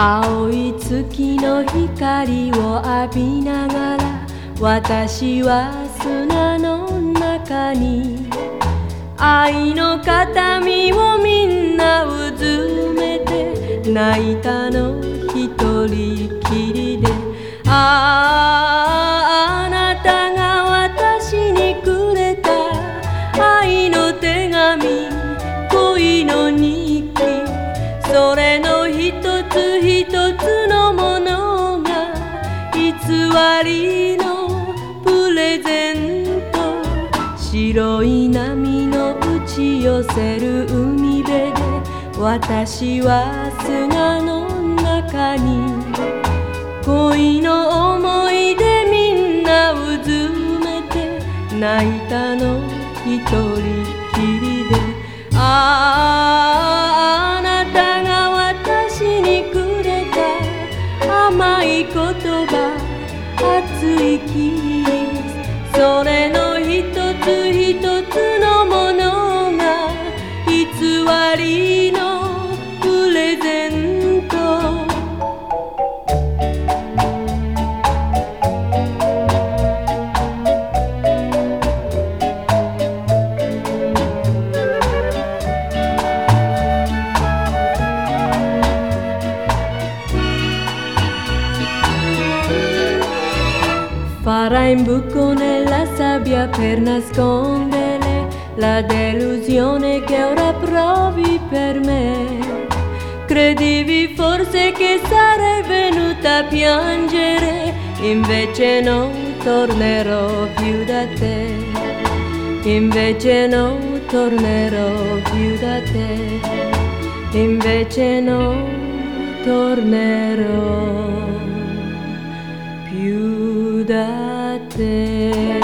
青い月の光を浴びながら、私は砂の中に愛の形見をみんなうずめて泣いたの一人きりで。あなたが私にくれた愛の手紙、恋の日記、それの一つ一つのものが偽りのプレゼント。白い波の打ち寄せる海辺で、私は砂の中に恋の思い出みんなうずめて泣いたの一人きりで。あなたが私にくれた甘い言葉、熱いキス、それの一つ一つのものが偽りのプレゼント。Farà in buco nella sabbia per nascondere la delusione che ora provi per me. Credevi forse che sarei venuta a piangere, invece non tornerò più da te. Invece non tornerò più da te. Invece non tornerò più da te.